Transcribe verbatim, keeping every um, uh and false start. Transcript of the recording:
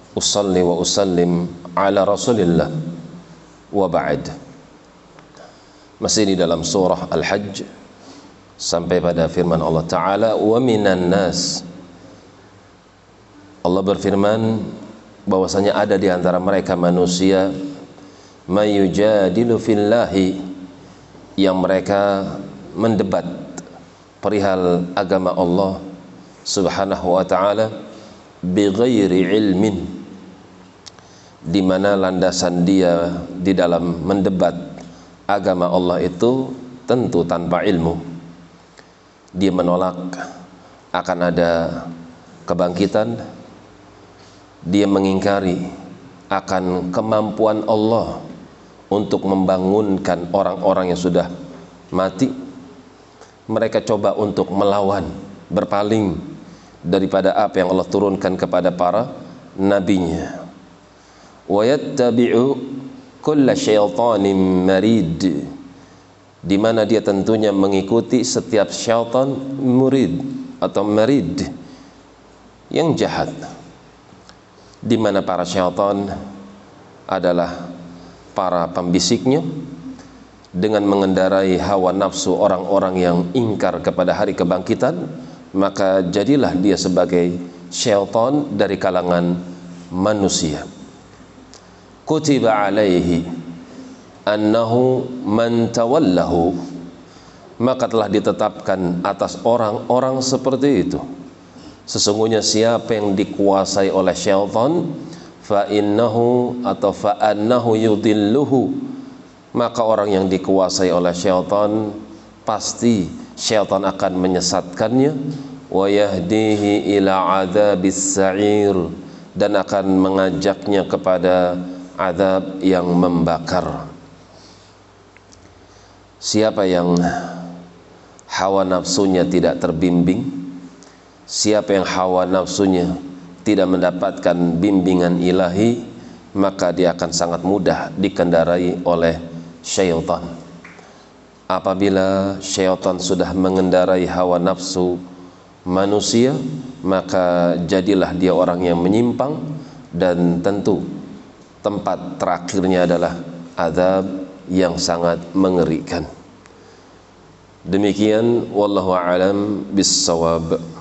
usalli wa usallim ala rasulillah wa ba'd. Masih di dalam surah Al-Hajj sampai pada firman Allah Ta'ala, wa minan nas. Allah berfirman bahwasanya ada di antara mereka manusia may yujadilu fillahi, yang mereka mendebat perihal agama Allah Subhanahu wa ta'ala bighairi ilmin, di mana landasan dia di dalam mendebat agama Allah itu tentu tanpa ilmu. Dia menolak akan ada kebangkitan, dia mengingkari akan kemampuan Allah untuk membangunkan orang-orang yang sudah mati. Mereka coba untuk melawan, berpaling daripada apa yang Allah turunkan kepada para nabinya. Wa yattabi'u kulla syaitanin marid, di mana dia tentunya mengikuti setiap syaitan murid atau marid yang jahat, di mana para syaitan adalah para pembisiknya dengan mengendarai hawa nafsu orang-orang yang ingkar kepada hari kebangkitan. Maka jadilah dia sebagai syaitan dari kalangan manusia. Kutiba alaihi annahu man tawallahu, maka telah ditetapkan atas orang-orang seperti itu, sesungguhnya siapa yang dikuasai oleh syaitan, fa innahu atau fa annahu yudilluhu, maka orang yang dikuasai oleh syaitan pasti syaitan akan menyesatkannya, wa yahdihi ila adzabis sa'ir, dan akan mengajaknya kepada azab yang membakar. Siapa yang hawa nafsunya tidak terbimbing, siapa yang hawa nafsunya tidak mendapatkan bimbingan ilahi, maka dia akan sangat mudah dikendarai oleh syaitan. Apabila syaitan sudah mengendarai hawa nafsu manusia, maka jadilah dia orang yang menyimpang, dan tentu tempat terakhirnya adalah azab yang sangat mengerikan. Demikian wallahu a'lam bissawab.